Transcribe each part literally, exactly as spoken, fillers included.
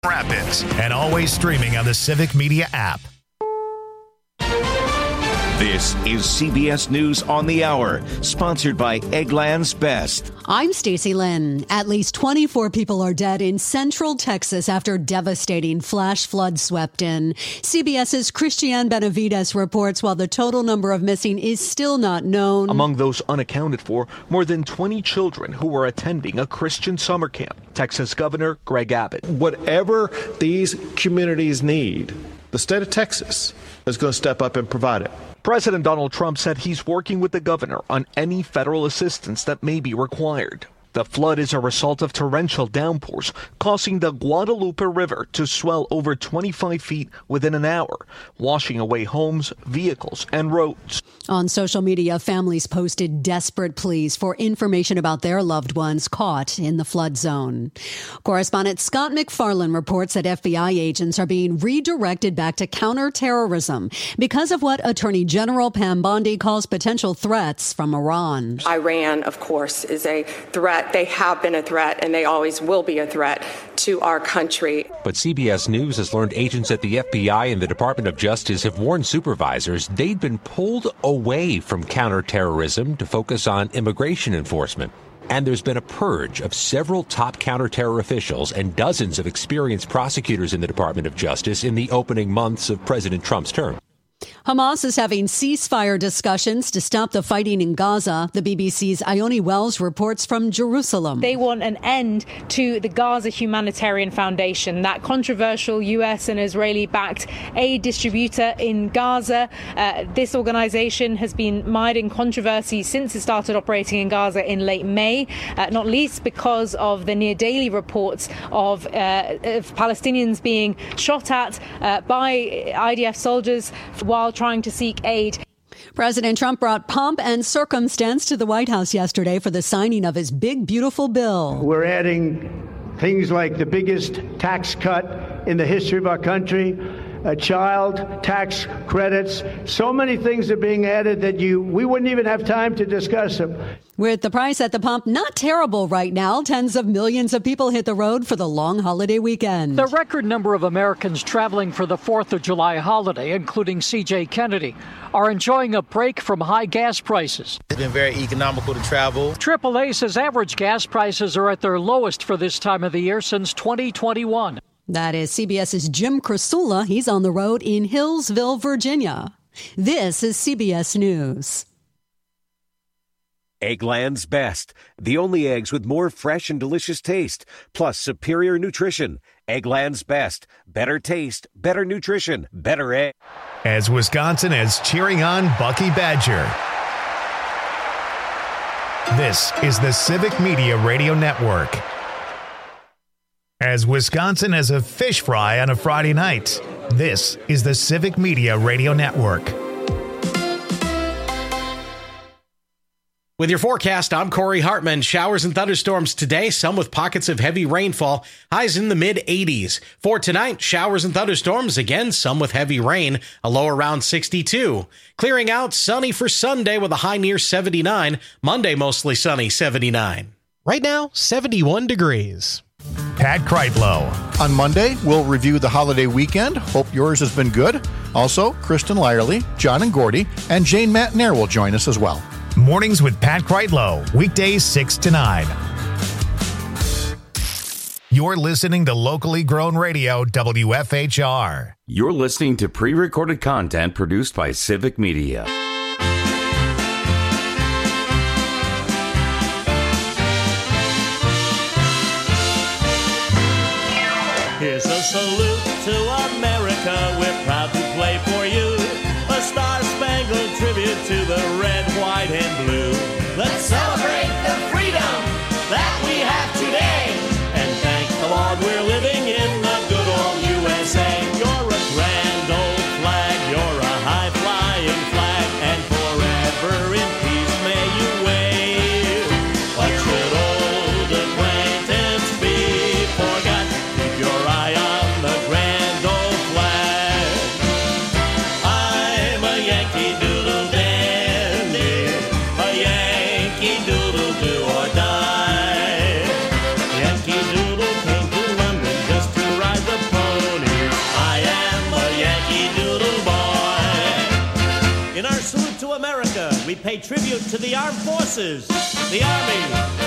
Rapids, and always streaming on the Civic Media app. This is C B S News on the Hour, sponsored by Eggland's Best. I'm Stacey Lynn. At least twenty-four people are dead in central Texas after devastating flash flood swept in. CBS's Christiane Benavides reports while the total number of missing is still not known. Among those unaccounted for, more than twenty children who were attending a Christian summer camp. Texas Governor Greg Abbott. Whatever these communities need, the state of Texas is going to step up and provide it. President Donald Trump said he's working with the governor on any federal assistance that may be required. The flood is a result of torrential downpours, causing the Guadalupe River to swell over twenty-five feet within an hour, washing away homes, vehicles, and roads. On social media, families posted desperate pleas for information about their loved ones caught in the flood zone. Correspondent Scott McFarland reports that F B I agents are being redirected back to counterterrorism because of what Attorney General Pam Bondi calls potential threats from Iran. Iran, of course, is a threat. They have been a threat, and they always will be a threat to our country. But C B S News has learned agents at the F B I and the Department of Justice have warned supervisors they'd been pulled away from counterterrorism to focus on immigration enforcement. And there's been a purge of several top counterterror officials and dozens of experienced prosecutors in the Department of Justice in the opening months of President Trump's term. Hamas is having ceasefire discussions to stop the fighting in Gaza. The B B C's Ione Wells reports from Jerusalem. They want an end to the Gaza Humanitarian Foundation, that controversial U S and Israeli-backed aid distributor in Gaza. Uh, this organization has been mired in controversy since it started operating in Gaza in late May, uh, not least because of the near-daily reports of, uh, of Palestinians being shot at uh, by I D F soldiers while trying to seek aid. President Trump brought pomp and circumstance to the White House yesterday for the signing of his big, beautiful bill. We're adding things like the biggest tax cut in the history of our country, a child tax credits. So many things are being added that you we wouldn't even have time to discuss them. With the price at the pump not terrible right now, tens of millions of people hit the road for the long holiday weekend. The record number of Americans traveling for the fourth of July holiday, including C J Kennedy, are enjoying a break from high gas prices. It's been very economical to travel. triple A says average gas prices are at their lowest for this time of the year since twenty twenty-one. That is CBS's Jim Krasula. He's on the road in Hillsville, Virginia. This is C B S News. Eggland's Best, the only eggs with more fresh and delicious taste, plus superior nutrition. Eggland's Best, better taste, better nutrition, better egg. As Wisconsin is cheering on Bucky Badger. This is the Civic Media Radio Network. As Wisconsin has a fish fry on a Friday night, this is the Civic Media Radio Network. With your forecast, I'm Corey Hartman. Showers and thunderstorms today, some with pockets of heavy rainfall, highs in the mid eighties. For tonight, showers and thunderstorms, again, some with heavy rain, a low around sixty-two. Clearing out, sunny for Sunday with a high near seventy-nine. Monday, mostly sunny, seventy-nine. Right now, seventy-one degrees. Pat Kreitlow. On Monday, we'll review the holiday weekend. Hope yours has been good. Also, Kristen Lyerly, John and Gordy, and Jane Matnair will join us as well. Mornings with Pat Kreitlow, weekdays six to nine. You're listening to locally grown radio, W F H R. You're listening to pre-recorded content produced by Civic Media. Here's a salute to America. We're proud to play for you. A star-spangled tribute to the red, white, and blue. Let's celebrate the freedom that we have today. And thank the Lord we're living in the good old U S A. You're a grand old flag. You're a high-flying flag. And forever in peace may you wave. What should old acquaintance be forgot? Keep your eye on the grand old flag. I'm a Yankee Doodle dandy, a Yankee Doodle we pay tribute to the armed forces, the Army.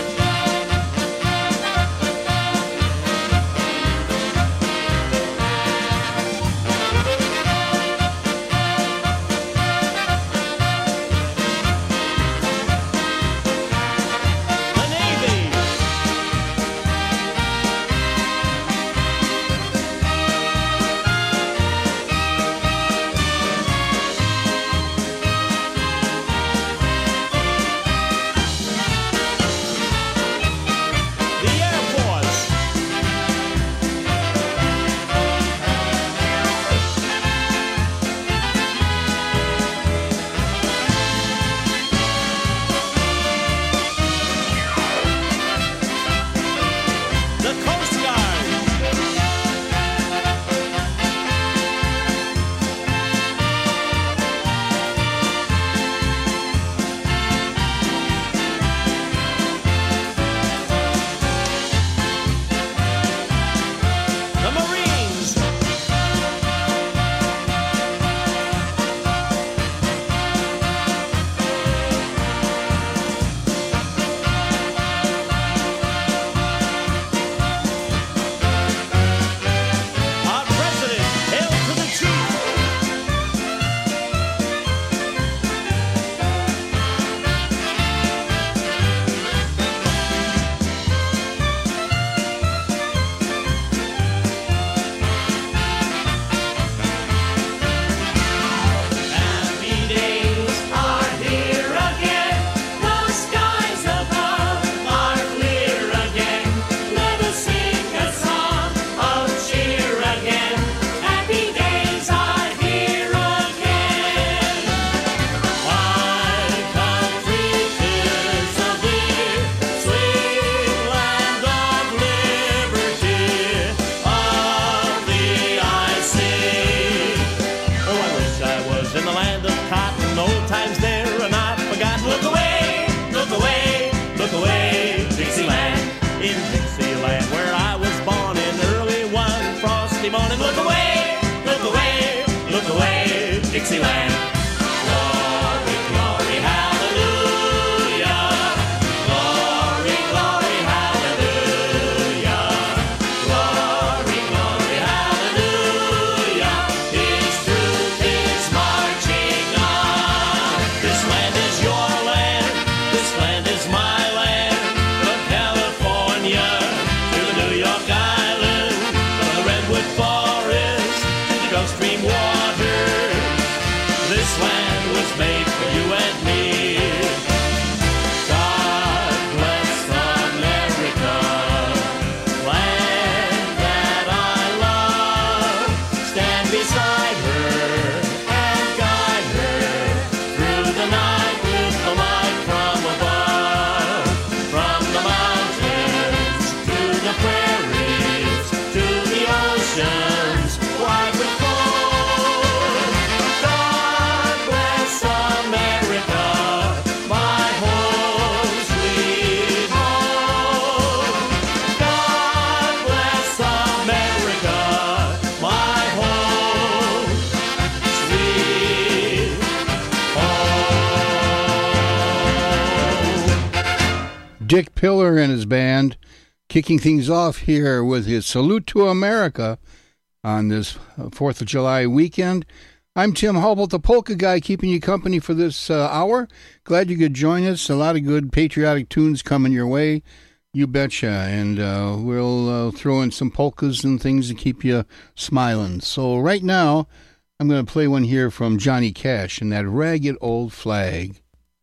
Dixieland. Glory, glory, hallelujah. Glory, glory, hallelujah. Glory, glory, hallelujah. His truth is marching on. This land is your land. This land is my land. From California to the New York Island. From the Redwood Forest to the Gulf Stream water. This land was made for you and me. God bless America, land that I love. Stand beside her and guide her through the night with the light from above. From the mountains to the prairies to the oceans wide with Dick Pillar and his band kicking things off here with his Salute to America on this fourth of July weekend. I'm Tim Hubble, the Polka Guy, keeping you company for this uh, hour. Glad you could join us. A lot of good patriotic tunes coming your way. You betcha. And uh, we'll uh, throw in some polkas and things to keep you smiling. So right now, I'm going to play one here from Johnny Cash and that Ragged Old Flag.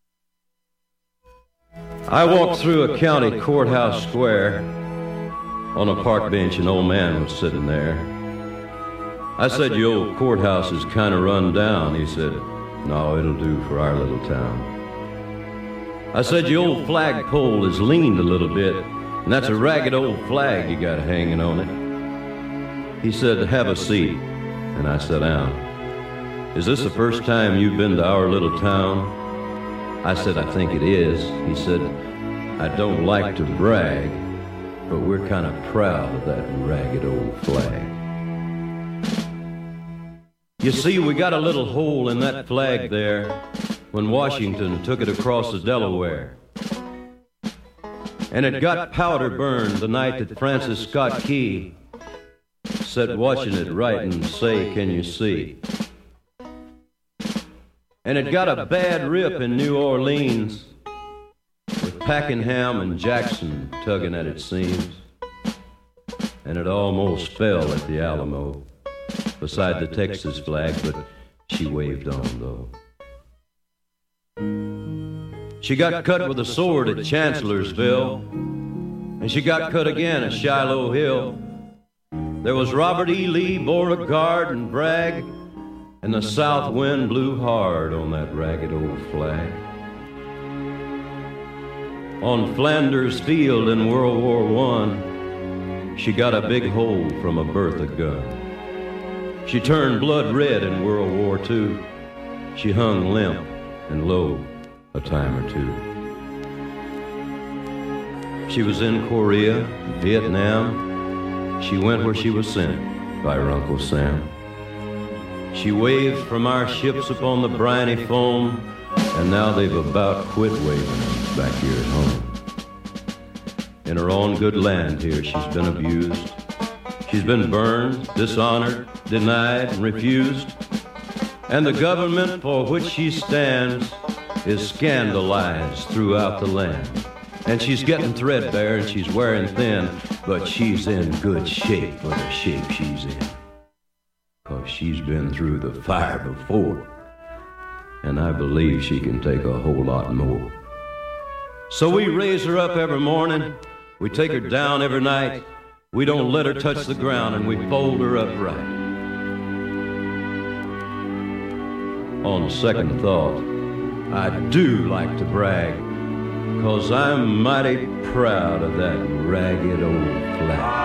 I walked through a county courthouse square. On a park bench, an old man was sitting there. I said, "Your old courthouse is kind of run down." He said, "No, it'll do for our little town." I said, "Your old flagpole is leaned a little bit, and that's a ragged old flag you got hanging on it." He said, "Have a seat," and I sat down. "Is this the first time you've been to our little town?" I said, "I think it is." He said, "I don't like to brag, but we're kind of proud of that ragged old flag." You see, we got a little hole in that flag there. when Washington took it across the Delaware. And it got powder burned the night that Francis Scott Key sat watching it write and say, "Can you see?" And it got a bad rip in New Orleans with Pakenham and Jackson tugging at its seams. And it almost fell at the Alamo beside the Texas flag, but she waved on, though. She got cut with a sword at Chancellorsville, and she got cut again at Shiloh Hill. There was Robert E. Lee, Beauregard, and Bragg, and the south wind blew hard on that ragged old flag. On Flanders Field in World War One, she got a big hole from a Bertha gun. She turned blood red in World War Two. She hung limp and low a time or two. She was in Korea, Vietnam. She went where she was sent by her Uncle Sam. She waved from our ships upon the briny foam, and now they've about quit waving back here at home. In her own good land here, she's been abused. She's been burned, dishonored, denied, and refused. And the government for which she stands is scandalized throughout the land. And she's getting threadbare and she's wearing thin, but she's in good shape for the shape she's in. 'Cause she's been through the fire before, and I believe she can take a whole lot more. So we raise her up every morning, we take her down every night, we don't let her touch the ground, and we fold her up right. On second thought, I do like to brag, 'cause I'm mighty proud of that ragged old flag.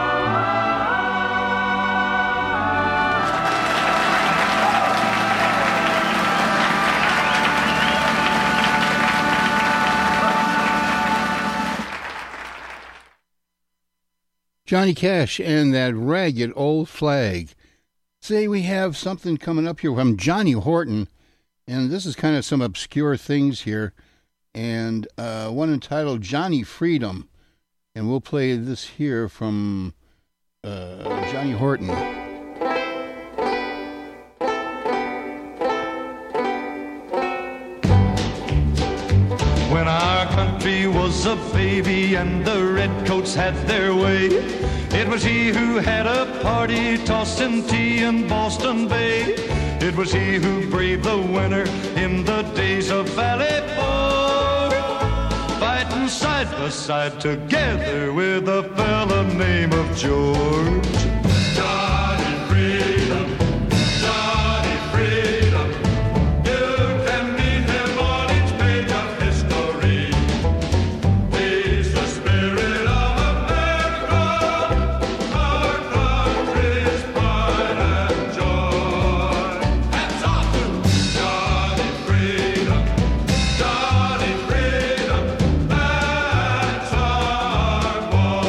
Johnny Cash and that ragged old flag. Say, we have something coming up here from Johnny Horton, and this is kind of some obscure things here, and uh, one entitled Johnny Freedom, and we'll play this here from uh, Johnny Horton. When our country was a baby and the redcoats had their way, it was he who had a party tossing tea in Boston Bay. It was he who braved the winter in the days of Valley Forge, fighting side by side together with a fella named of George. Johnny Freedom, Johnny Freedom, you can meet him on each page of history. He's the spirit of America, our country's pride and joy. Hats off to Johnny Freedom, Johnny Freedom, that's our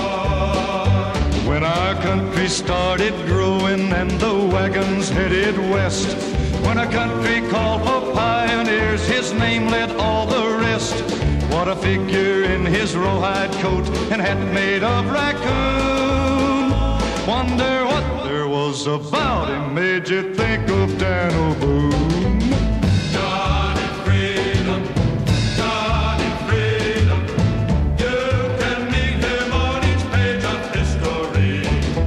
boy. When our country started growing and the wagons headed west, when our country called for pioneers, his name led all the rest. What a figure in his rawhide coat and hat made of raccoon. Wonder what there was about him made you think of Daniel Boone. Johnny Freedom, Johnny Freedom, you can meet him on each page of history.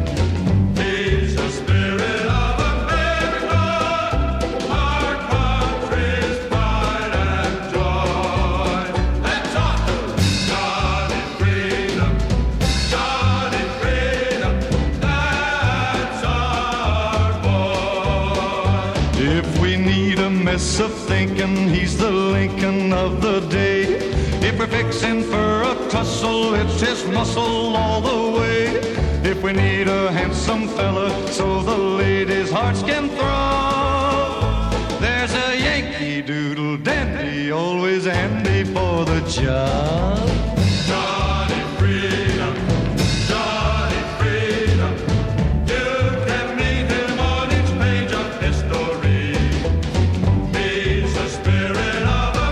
He's the spirit of America, our country's pride and joy. Let's talk to Johnny Freedom, Johnny Freedom, that's our boy. If we need a mess of thinking, he's the Lincoln of the day. If we're fixing for a tussle, it's his muscle all the way. If we need a handsome fella so the ladies' hearts can throb, there's a Yankee Doodle dandy always handy for the job. Johnny Freedom, Johnny Freedom, you can meet him on each page of history. He's the spirit of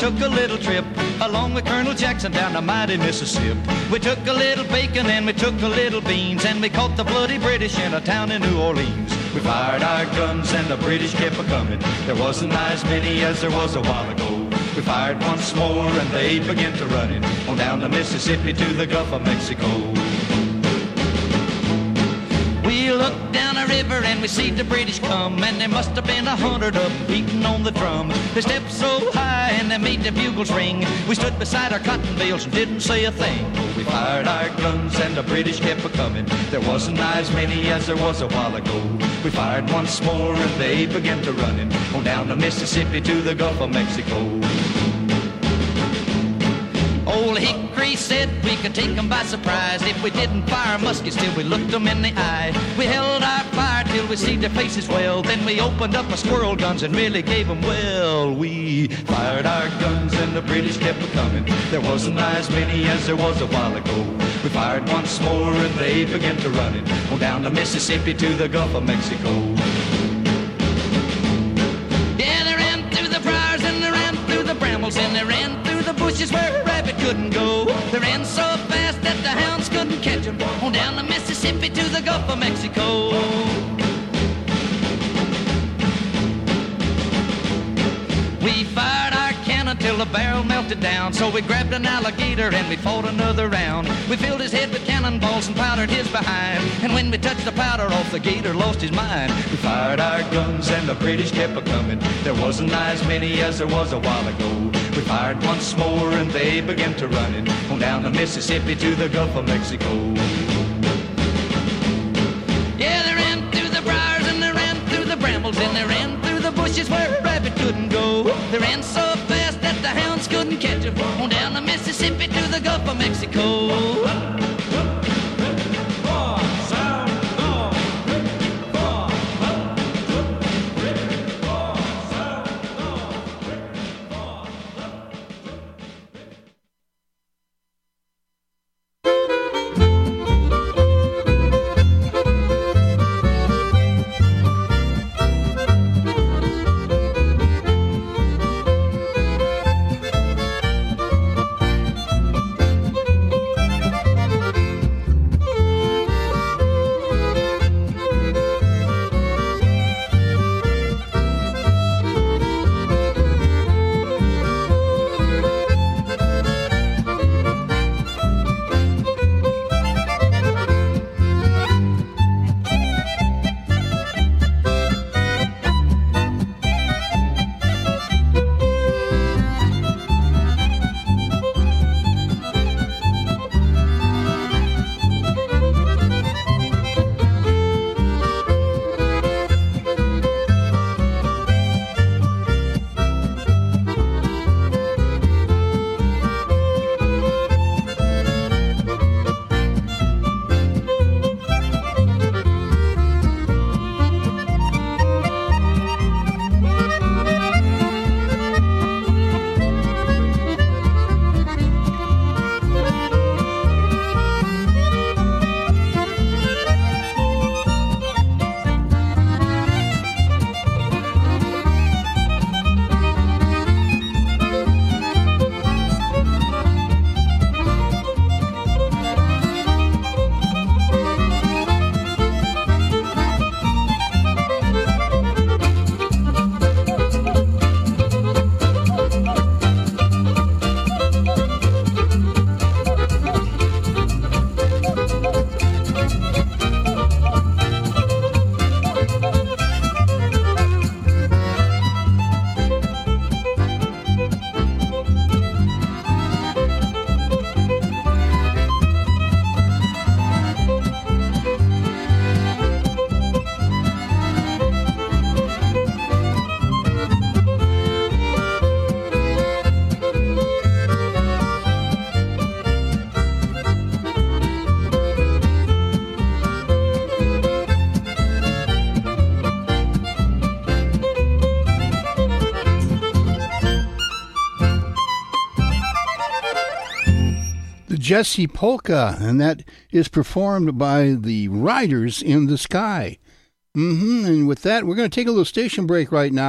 took a little trip along with Colonel Jackson down the mighty Mississippi. We took a little bacon and we took a little beans, and we caught the bloody British in a town in New Orleans. We fired our guns and the British kept a-coming. There wasn't as many as there was a while ago. We fired once more and they began to running on down the Mississippi to the Gulf of Mexico. We looked down a river and we see the British come, and there must have been a hundred of them beating on the drum. They stepped so high and they made the bugles ring. We stood beside our cotton bales and didn't say a thing. We fired our guns and the British kept a-coming. There wasn't as many as there was a while ago. We fired once more and they began to running on down the Mississippi to the Gulf of Mexico. Old Hickory said we could take them by surprise if we didn't fire muskets till we looked them in the eye. We held our fire till we see their faces well. Then we opened up our squirrel guns and really gave them well. We fired our guns and the British kept a-coming. There wasn't as many as there was a while ago. We fired once more and they began to running on down the Mississippi to the Gulf of Mexico. Yeah, they ran through the briars and they ran through the brambles and they ran through the bushes where a rabbit couldn't go. They ran so fast that the hounds couldn't catch them on down the Mississippi to the Gulf of Mexico. We fired our cannon till the barrel melted down, so we grabbed an alligator and we fought another round. We filled his head with cannonballs and powdered his behind, and when we touched the powder off, the gator lost his mind. We fired our guns and the British kept a-coming. There wasn't as many as there was a while ago. We fired once more and they began to running on down the Mississippi to the Gulf of Mexico. Yeah, they ran through the briars and they ran through the brambles and they ran through the bushes where a rabbit couldn't go. They ran so fast that the hounds couldn't catch them on down the Mississippi to the Gulf of Mexico. Jessie Polka, and that is performed by the Riders in the Sky. Mm-hmm. And with that, we're going to take a little station break right now.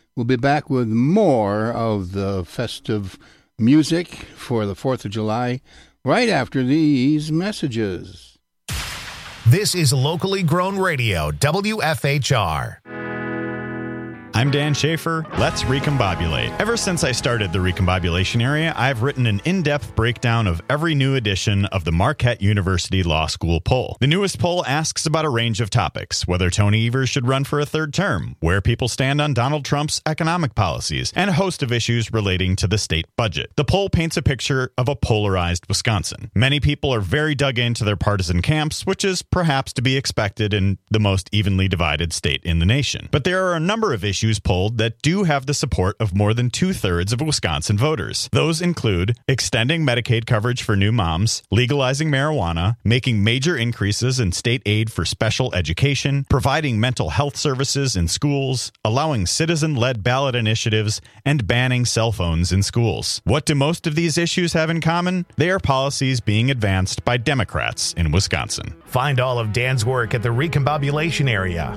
We'll be back with more of the festive music for the fourth of July right after these messages. This is Locally Grown Radio, W F H R. I'm Dan Schaefer. Let's recombobulate. Ever since I started the recombobulation area, I've written an in-depth breakdown of every new edition of the Marquette University Law School poll. The newest poll asks about a range of topics: whether Tony Evers should run for a third term, where people stand on Donald Trump's economic policies, and a host of issues relating to the state budget. The poll paints a picture of a polarized Wisconsin. Many people are very dug into their partisan camps, which is perhaps to be expected in the most evenly divided state in the nation. But there are a number of issues polled that do have the support of more than two-thirds of Wisconsin voters. Those include extending Medicaid coverage for new moms, legalizing marijuana, making major increases in state aid for special education, providing mental health services in schools, allowing citizen-led ballot initiatives, and banning cell phones in schools. What do most of these issues have in common? They are policies being advanced by Democrats in Wisconsin. Find all of Dan's work at the Recombobulation Area.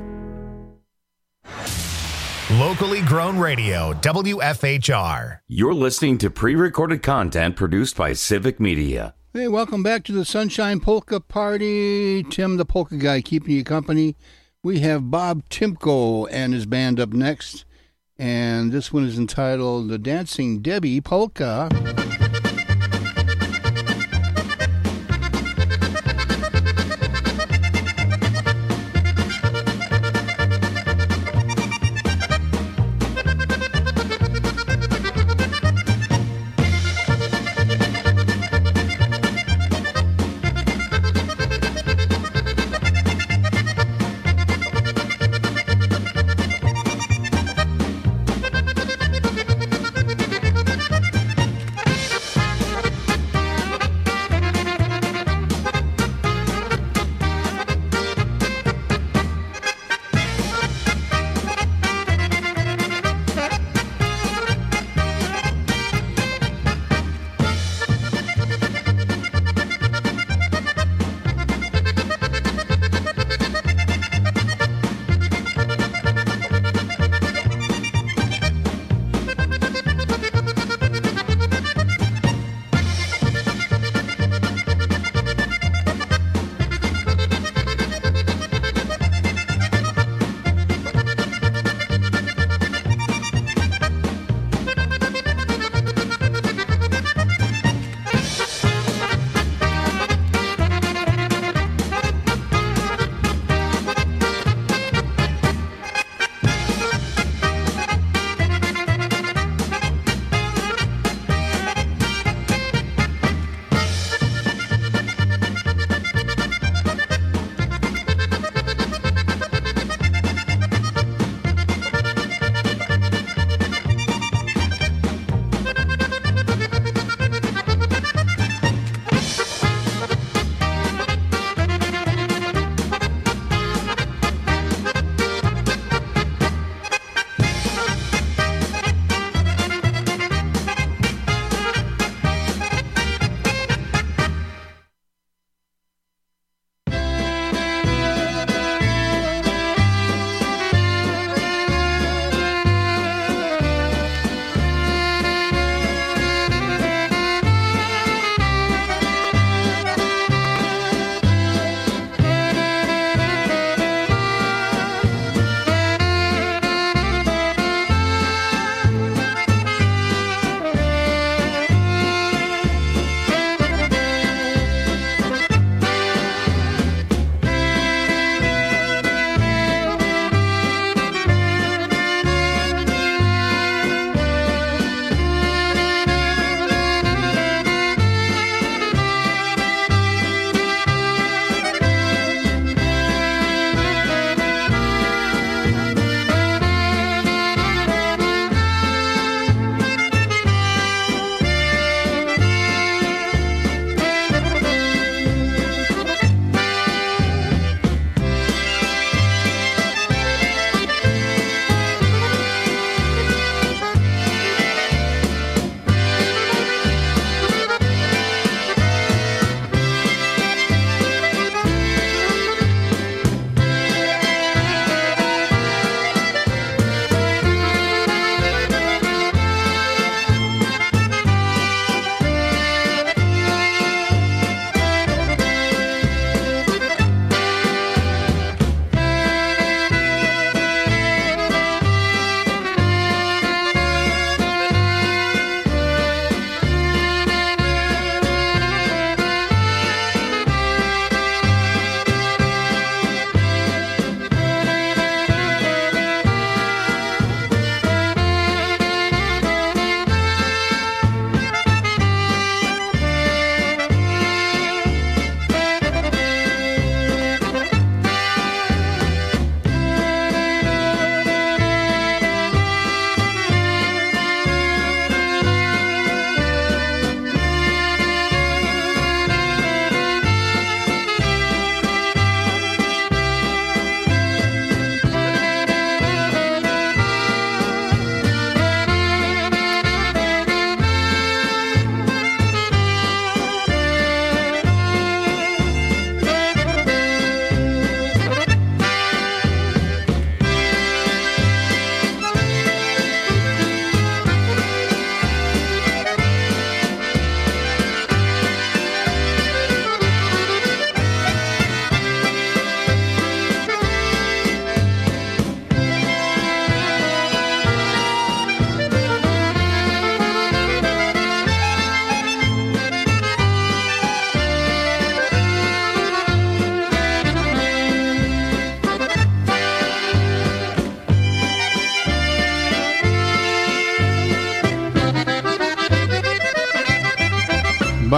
Locally Grown Radio, W F H R. You're listening to pre-recorded content produced by Civic Media. Hey, welcome back to the Sunshine Polka Party. Tim the Polka Guy keeping you company. We have Bob Timko and his band up next. And this one is entitled The Dancing Debbie Polka.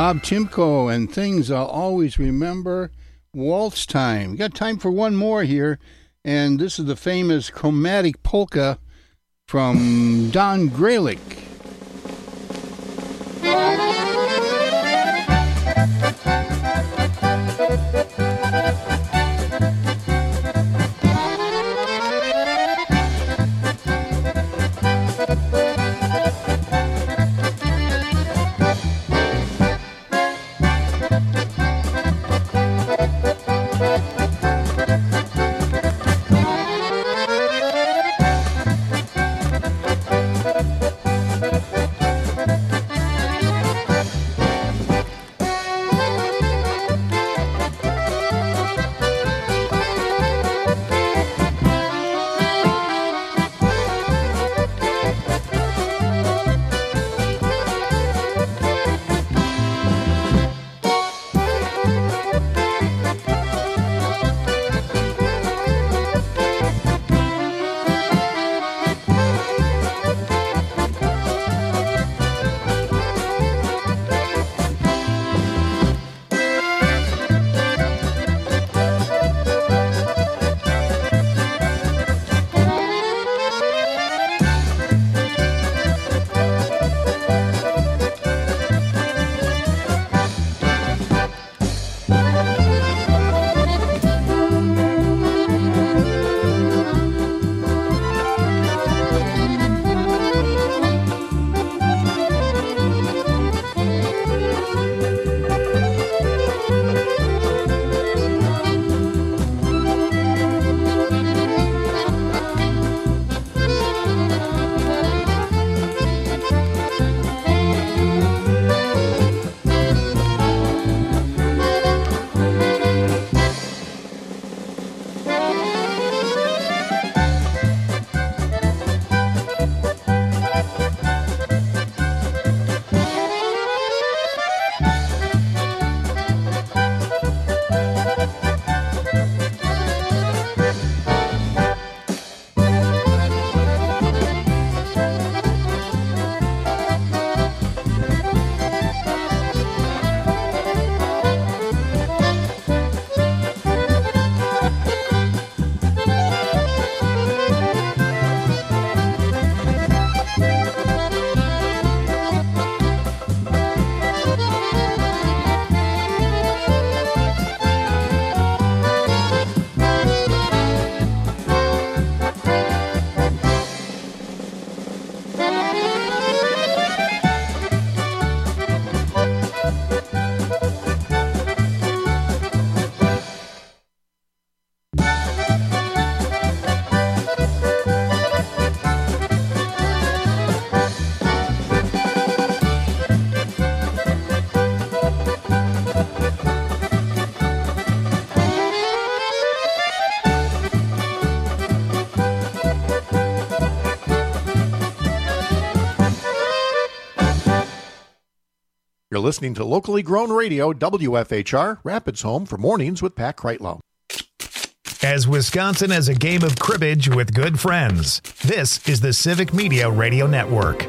Bob Timko and Things I'll Always Remember. Waltz Time. We got time for one more here, and this is the famous Chromatic Polka from Don Graylick. You're listening to locally grown radio, W F H R, Rapids Home for Mornings with Pat Kreitlow. As Wisconsin as a game of cribbage with good friends, this is the Civic Media Radio Network.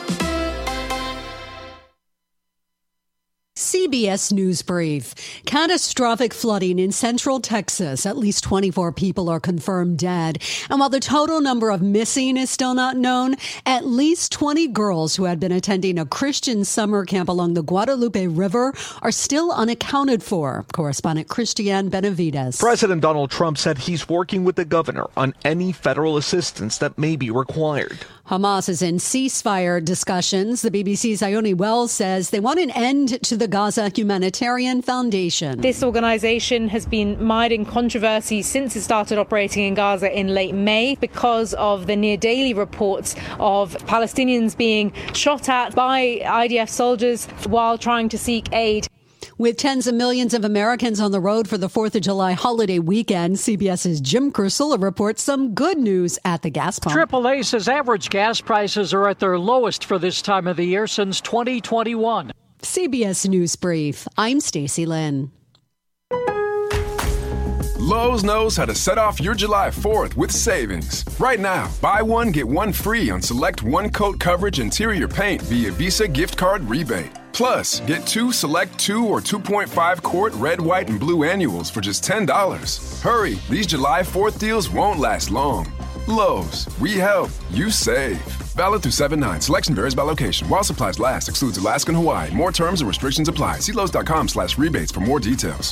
C B S News Brief. Catastrophic flooding in central Texas. At least twenty-four people are confirmed dead. And while the total number of missing is still not known, at least twenty girls who had been attending a Christian summer camp along the Guadalupe River are still unaccounted for. Correspondent Christiane Benavides. President Donald Trump said he's working with the governor on any federal assistance that may be required. Hamas is in ceasefire discussions. The B B C's Ione Wells says they want an end to the Gaza Humanitarian Foundation. This organization has been mired in controversy since it started operating in Gaza in late May because of the near daily reports of Palestinians being shot at by I D F soldiers while trying to seek aid. With tens of millions of Americans on the road for the fourth of July holiday weekend, CBS's Jim Kursula reports some good news at the gas pump. triple A says average gas prices are at their lowest for this time of the year since twenty twenty-one. C B S News Brief. I'm Stacey Lynn. Lowe's knows how to set off your July fourth with savings. Right now, buy one, get one free on select one-coat coverage interior paint via Visa gift card rebate. Plus, get two select two or two point five quart red, white, and blue annuals for just ten dollars. Hurry, these July fourth deals won't last long. Lowe's, we help, you save. Valid through seven nine. Selection varies by location. While supplies last, excludes Alaska and Hawaii. More terms and restrictions apply. See Lowe's.com slash rebates for more details.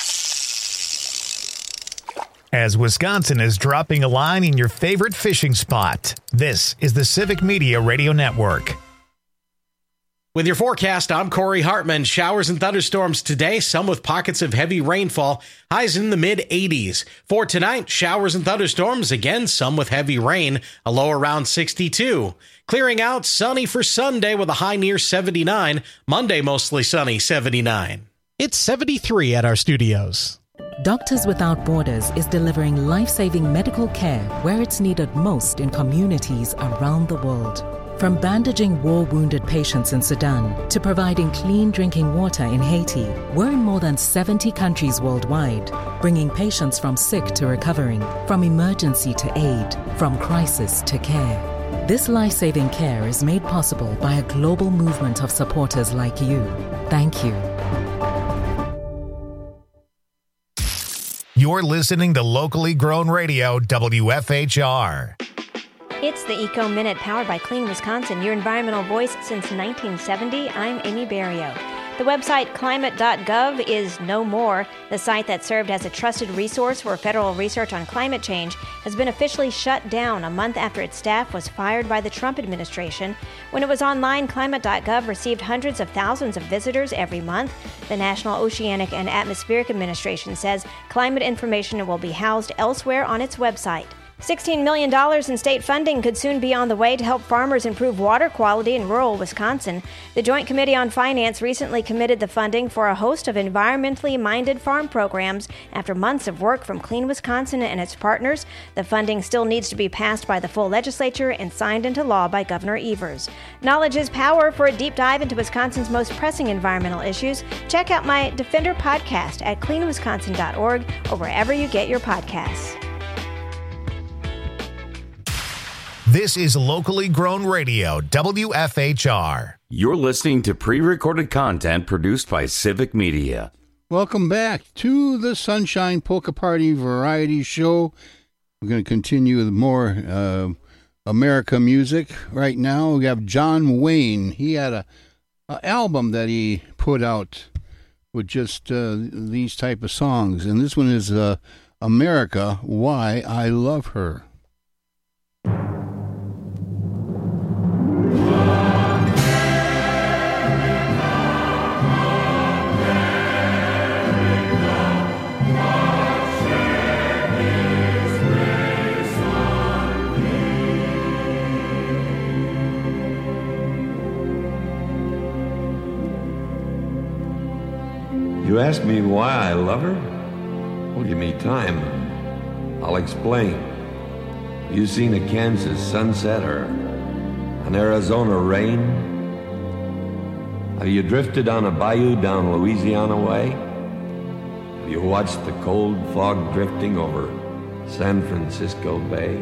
As Wisconsin is dropping a line in your favorite fishing spot, this is the Civic Media Radio Network. With your forecast, I'm Corey Hartman. Showers and thunderstorms today, some with pockets of heavy rainfall, highs in the mid eighties. For tonight, showers and thunderstorms, again, some with heavy rain, a low around sixty-two. Clearing out, sunny for Sunday with a high near seventy-nine. Monday, mostly sunny, seventy-nine. It's seventy-three at our studios. Doctors Without Borders is delivering life-saving medical care where it's needed most in communities around the world. From bandaging war-wounded patients in Sudan to providing clean drinking water in Haiti, we're in more than seventy countries worldwide, bringing patients from sick to recovering, from emergency to aid, from crisis to care. This life-saving care is made possible by a global movement of supporters like you. Thank you. You're listening to locally grown radio, W F H R. It's the Eco Minute powered by Clean Wisconsin, your environmental voice since nineteen seventy. I'm Amy Barrio. The website climate dot gov is no more. The site that served as a trusted resource for federal research on climate change has been officially shut down a month after its staff was fired by the Trump administration. When it was online, climate dot gov received hundreds of thousands of visitors every month. The National Oceanic and Atmospheric Administration says climate information will be housed elsewhere on its website. sixteen million dollars in state funding could soon be on the way to help farmers improve water quality in rural Wisconsin. The Joint Committee on Finance recently committed the funding for a host of environmentally minded farm programs after months of work from Clean Wisconsin and its partners. The funding still needs to be passed by the full legislature and signed into law by Governor Evers. Knowledge is power. For a deep dive into Wisconsin's most pressing environmental issues, check out my Defender podcast at clean wisconsin dot org or wherever you get your podcasts. This is locally grown radio, W F H R. You're listening to pre-recorded content produced by Civic Media. Welcome back to the Sunshine Polka Party Variety Show. We're going to continue with more uh, America music. Right now, we have John Wayne. He had a, a album that he put out with just uh, these type of songs, and this one is uh, America, Why I Love Her. You ask me why I love her? Well, give me time. I'll explain. You seen a Kansas sunset or an Arizona rain? Have you drifted on a bayou down Louisiana way? Have you watched the cold fog drifting over San Francisco Bay?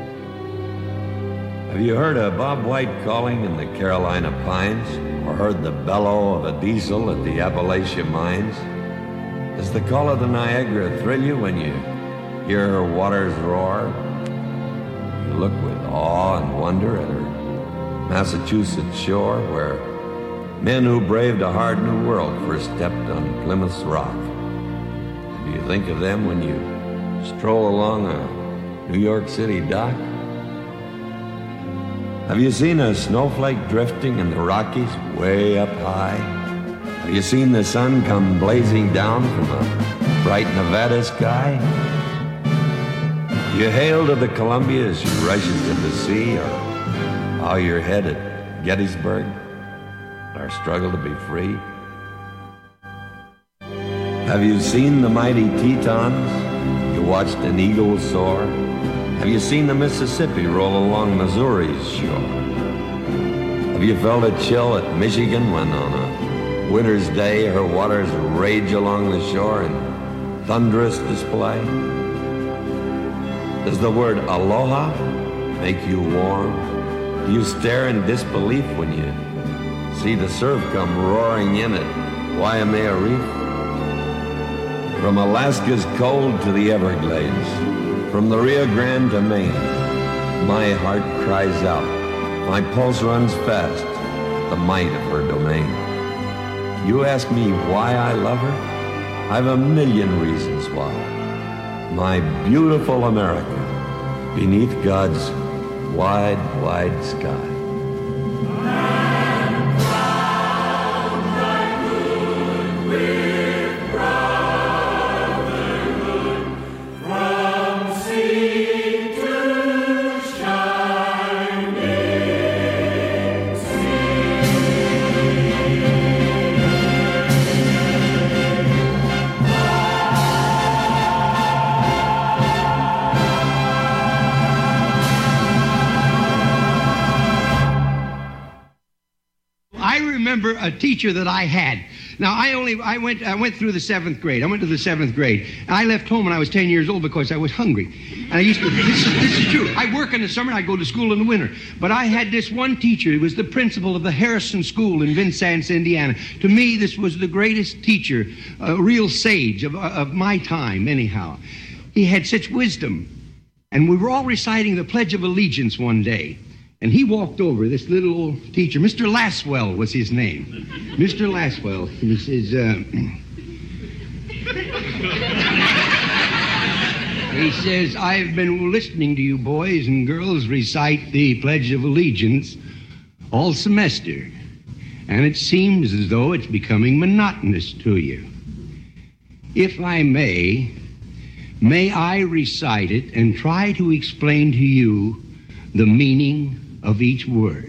Have you heard a Bob White calling in the Carolina pines, or heard the bellow of a diesel at the Appalachia mines? Does the call of the Niagara thrill you when you hear her waters roar? You look with awe and wonder at her Massachusetts shore, where men who braved a hard new world first stepped on Plymouth's rock. Do you think of them when you stroll along a New York City dock? Have you seen a snowflake drifting in the Rockies way up high? Have you seen the sun come blazing down from a bright Nevada sky? You hail to the Columbia as she rushes to the sea, or bow your head at Gettysburg, our struggle to be free? Have you seen the mighty Tetons? You watched an eagle soar? Have you seen the Mississippi roll along Missouri's shore? Have you felt a chill at Michigan when on a winter's day her waters rage along the shore? And thunderous display? Does the word aloha make you warm? Do you stare in disbelief when you see the surf come roaring in at Waimea Reef? From Alaska's cold to the Everglades, from the Rio Grande to Maine, my heart cries out, my pulse runs fast, the might of her domain. You ask me why I love her? I've a million reasons why. My beautiful America, beneath God's wide, wide sky. A teacher that I had. Now, I only, I went, I went through the seventh grade. I went to the seventh grade. I left home when I was ten years old because I was hungry. And I used to, this is, this is true. I work in the summer and I go to school in the winter. But I had this one teacher. He was the principal of the Harrison School in Vincennes, Indiana. To me, this was the greatest teacher, a real sage of, of my time, anyhow. He had such wisdom. And we were all reciting the Pledge of Allegiance one day. And he walked over, this little old teacher, Mister Laswell was his name. Mister Laswell, he says, uh, he says, I've been listening to you boys and girls recite the Pledge of Allegiance all semester, and it seems as though it's becoming monotonous to you. If I may, may I recite it and try to explain to you the meaning of each word.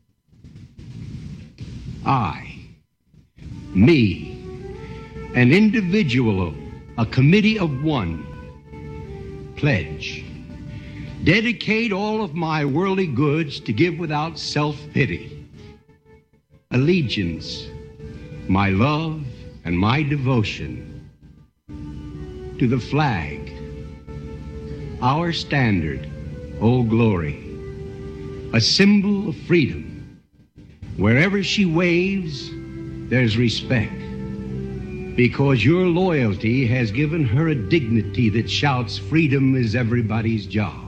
I, me, an individual, a committee of one, pledge, dedicate all of my worldly goods to give without self-pity. Allegiance, my love and my devotion to the flag, our standard, Old Glory, a symbol of freedom. Wherever she waves, there's respect, because your loyalty has given her a dignity that shouts freedom is everybody's job.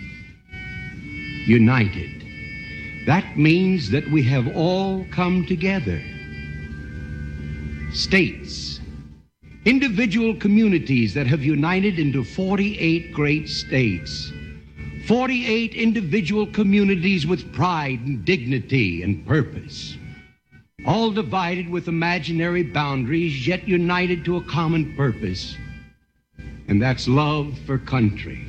United, that means that we have all come together. States, individual communities that have united into forty-eight great states. forty-eight individual communities with pride and dignity and purpose, all divided with imaginary boundaries, yet united to a common purpose, and that's love for country.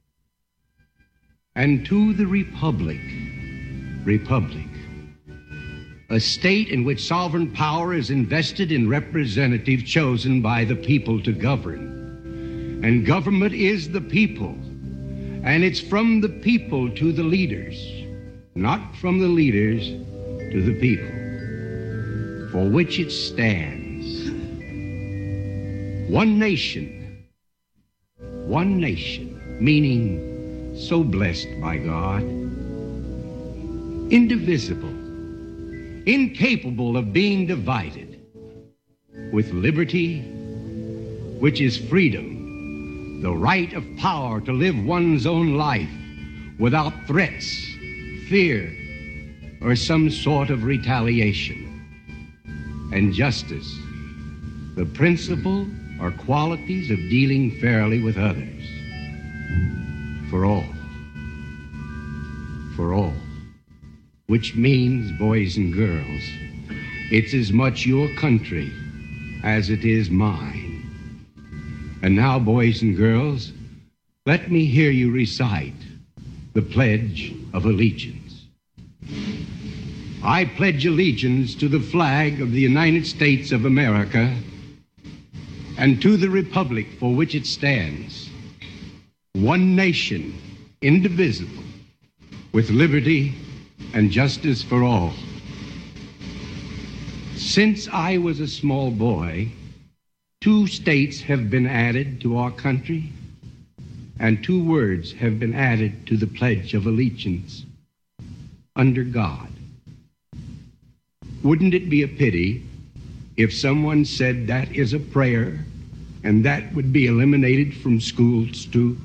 And to the Republic, Republic, a state in which sovereign power is invested in representatives chosen by the people to govern, and government is the people. And it's from the people to the leaders, not from the leaders to the people, for which it stands. One nation, one nation, meaning so blessed by God, indivisible, incapable of being divided, with liberty, which is freedom, the right of power to live one's own life without threats, fear, or some sort of retaliation. And justice, the principle or qualities of dealing fairly with others. For all. For all. Which means, boys and girls, it's as much your country as it is mine. And now, boys and girls, let me hear you recite the Pledge of Allegiance. I pledge allegiance to the flag of the United States of America and to the republic for which it stands, one nation, indivisible, with liberty and justice for all. Since I was a small boy, Two states have been added to our country, and two words have been added to the Pledge of Allegiance: under God. Wouldn't it be a pity if someone said that is a prayer and that would be eliminated from schools too?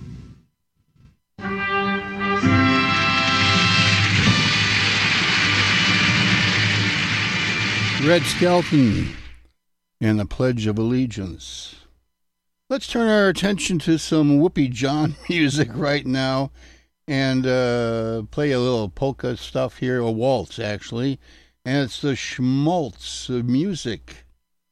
Red Skelton and the Pledge of Allegiance. Let's turn our attention to some Whoopi John music right now and uh, play a little polka stuff here, a waltz actually, and it's the Schmaltz music.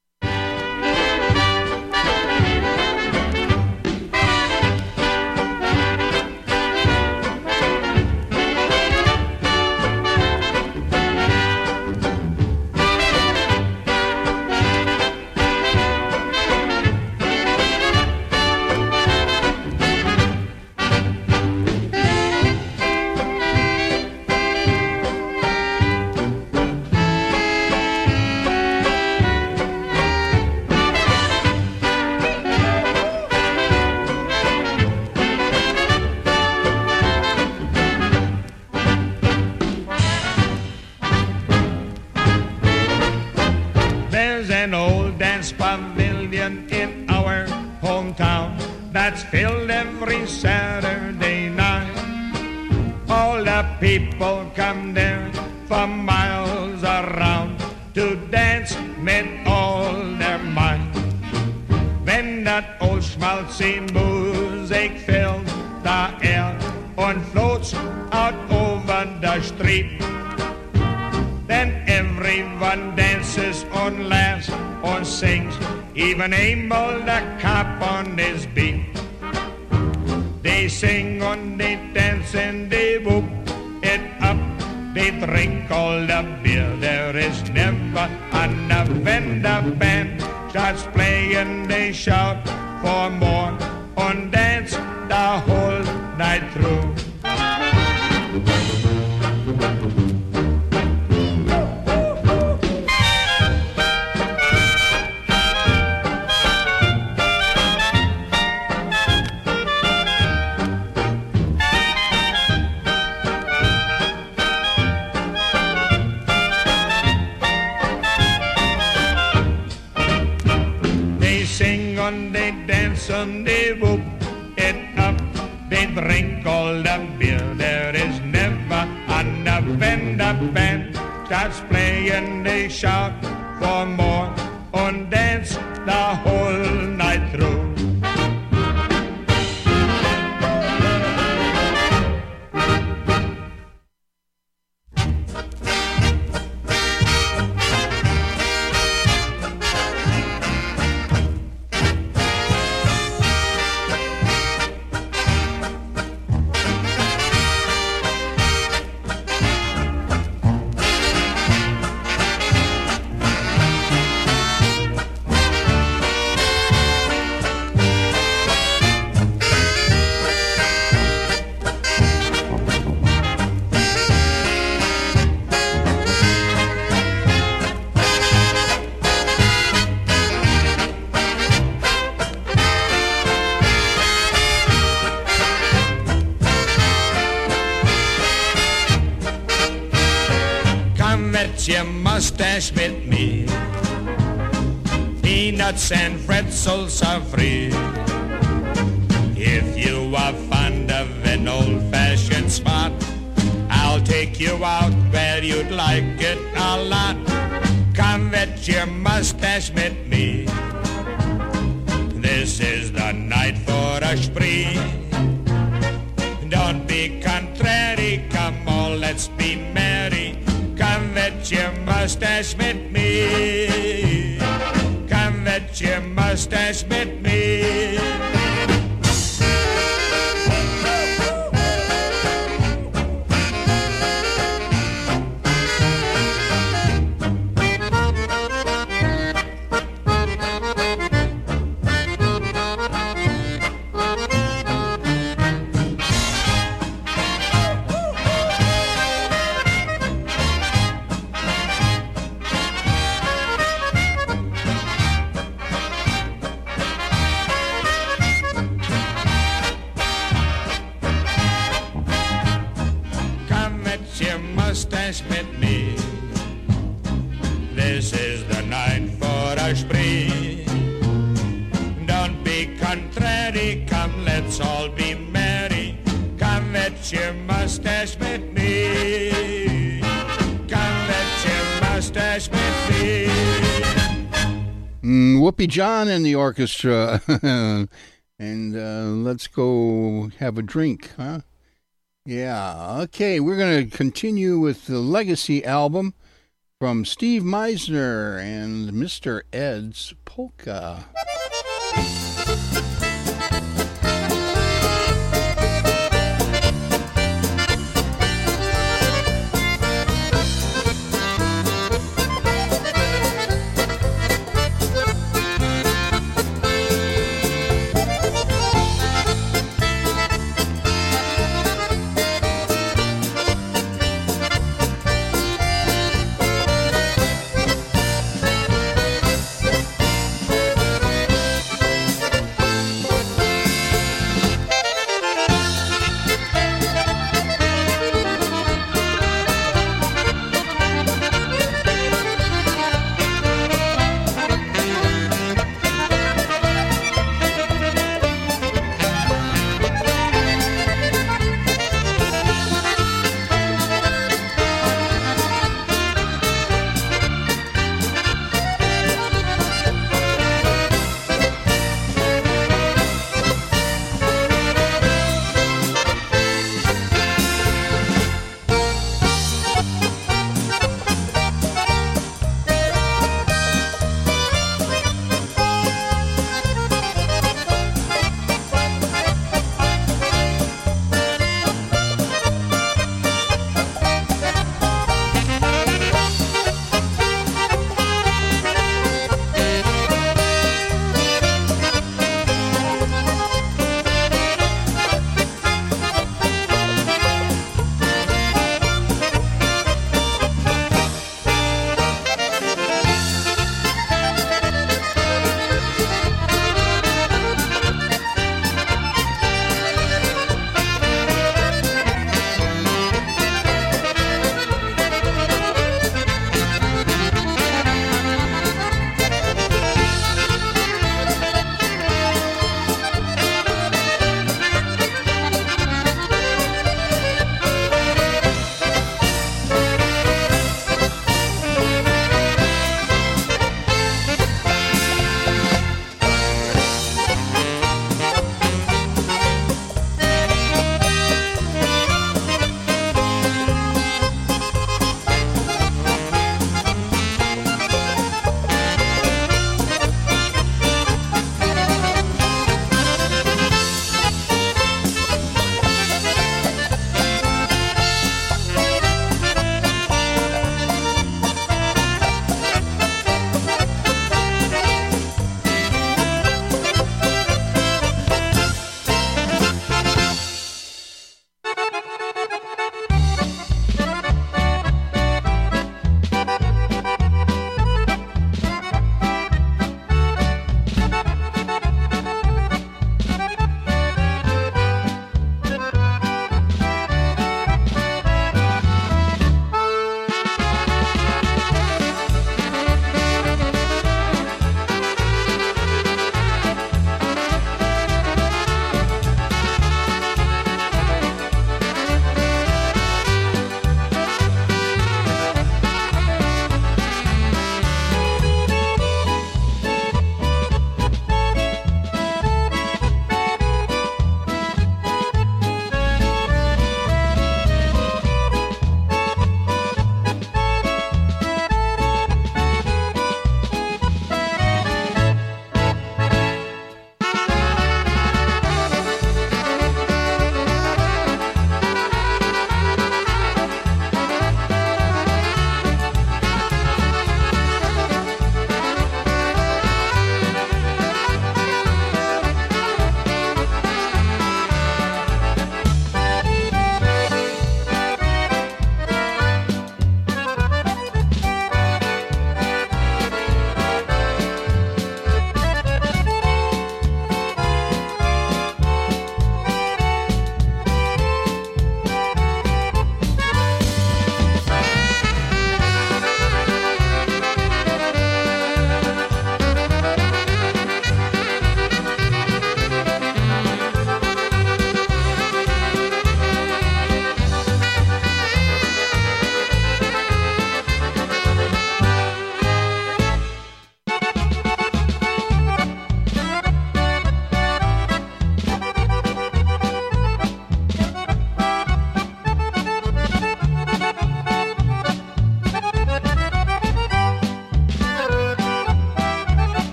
Pavilion in our hometown that's filled every Saturday night. All the people come there from miles around to dance with all their might. When that old schmaltzy music fills the air and floats out over the street, then everyone dances and laughs and sings, even Abel the cop on his beat. They sing and they dance and they whoop it up. They drink all the beer. There is never enough. When the band starts playing, they shout for more and dance the whole night through. And they dance and they whoop it up. They drink all the beer. There is never enough. When the band starts playing, they shout for more and dance the whole night through. Your mustache with me. Peanuts and pretzels are free. If you are fond of an old-fashioned spot, I'll take you out where you'd like it a lot. Come with your mustache with me. This is the night for a spree. Don't be contrary, come on, let's be merry. Come with your mustache with me. Come with your mustache with me. let's all be merry. Come let your mustache meet me. Come let your mustache meet me. Mm, Whoopi John and the orchestra. And uh, let's go have a drink, huh? Yeah, okay. We're going to continue with the Legacy album from Steve Meisner and Mister Ed's Polka.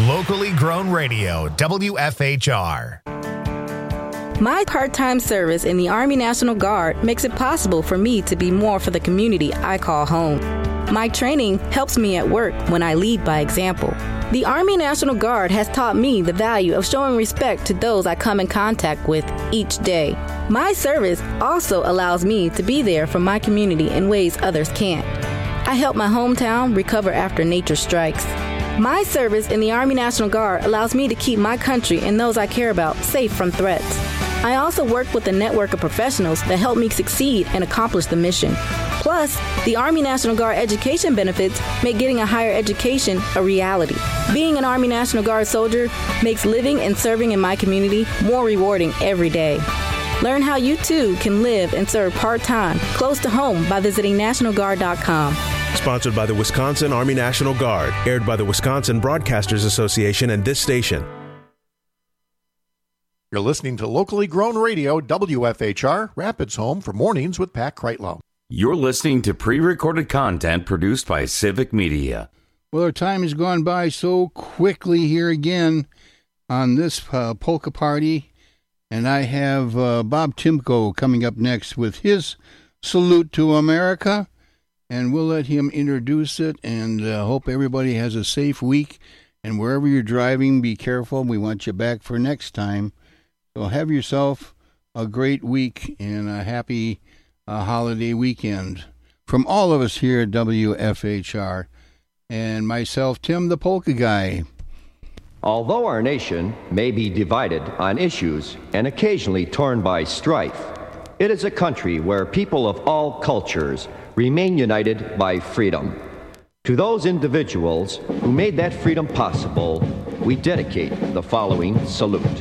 Locally grown radio, W F H R. My part-time service in the Army National Guard makes it possible for me to be more for the community I call home. My training helps me at work when I lead by example. The Army National Guard has taught me the value of showing respect to those I come in contact with each day. My service also allows me to be there for my community in ways others can't. I help my hometown recover after nature strikes. My service in the Army National Guard allows me to keep my country and those I care about safe from threats. I also work with a network of professionals that help me succeed and accomplish the mission. Plus, the Army National Guard education benefits make getting a higher education a reality. Being an Army National Guard soldier makes living and serving in my community more rewarding every day. Learn how you too can live and serve part-time close to home by visiting national guard dot com. Sponsored by the Wisconsin Army National Guard, aired by the Wisconsin Broadcasters Association and this station. You're listening to locally grown radio, W F H R, Rapids home for mornings with Pat Kreitlow. You're listening to pre-recorded content produced by Civic Media. Well, our time has gone by so quickly here again on this uh, polka party, and I have uh, Bob Timko coming up next with his salute to America, and we'll let him introduce it, and uh, hope everybody has a safe week, and wherever you're driving, be careful. We want you back for next time. So have yourself a great week and a happy uh, holiday weekend. From all of us here at W F H R and myself, Tim the Polka Guy. Although our nation may be divided on issues and occasionally torn by strife, it is a country where people of all cultures remain united by freedom. To those individuals who made that freedom possible, we dedicate the following salute.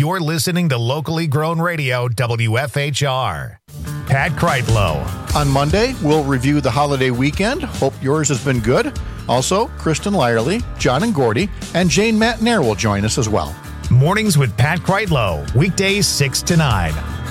You're listening to locally grown radio W F H R. Pat Kreitlow. On Monday, we'll review the holiday weekend. Hope yours has been good. Also, Kristen Lyerly, John and Gordy, and Jane Matnair will join us as well. Mornings with Pat Kreitlow, weekdays six to nine.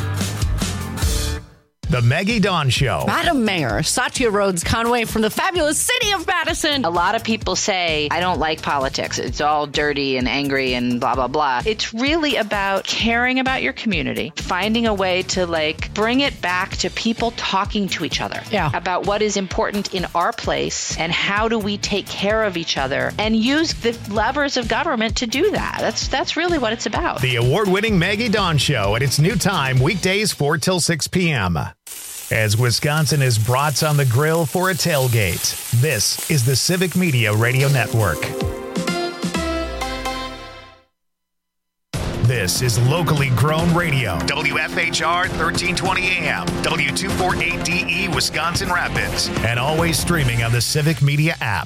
The Maggie Dawn Show. Madam Mayor, Satya Rhodes Conway from the fabulous city of Madison. A lot of people say, I don't like politics. It's all dirty and angry and blah, blah, blah. It's really about caring about your community, finding a way to like bring it back to people talking to each other yeah. about what is important in our place and how do we take care of each other and use the levers of government to do that. That's, that's really what it's about. The award-winning Maggie Dawn Show at its new time, weekdays four till six p.m. As Wisconsin is brats on the grill for a tailgate, this is the Civic Media Radio Network. This is locally grown radio. W F H R thirteen twenty A M, W two forty-eight D E, Wisconsin Rapids, and always streaming on the Civic Media app.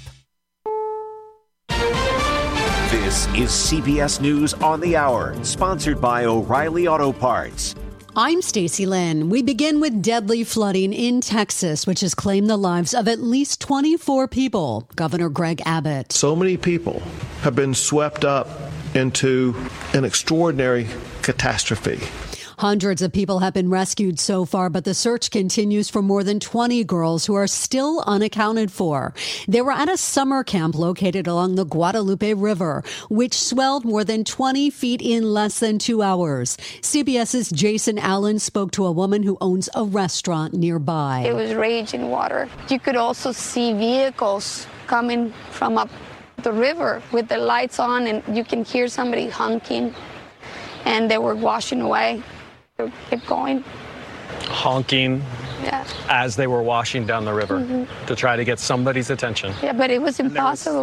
This is C B S News on the Hour, sponsored by O'Reilly Auto Parts. I'm Stacey Lynn. We begin with deadly flooding in Texas, which has claimed the lives of at least twenty-four people. Governor Greg Abbott. So many people have been swept up into an extraordinary catastrophe. Hundreds of people have been rescued so far, but the search continues for more than twenty girls who are still unaccounted for. They were at a summer camp located along the Guadalupe River, which swelled more than twenty feet in less than two hours. CBS's Jason Allen spoke to a woman who owns a restaurant nearby. It was raging water. You could also see vehicles coming from up the river with the lights on, and you can hear somebody honking, and they were washing away. They kept going. Honking yeah. as they were washing down the river mm-hmm. to try to get somebody's attention. Yeah, but it was impossible.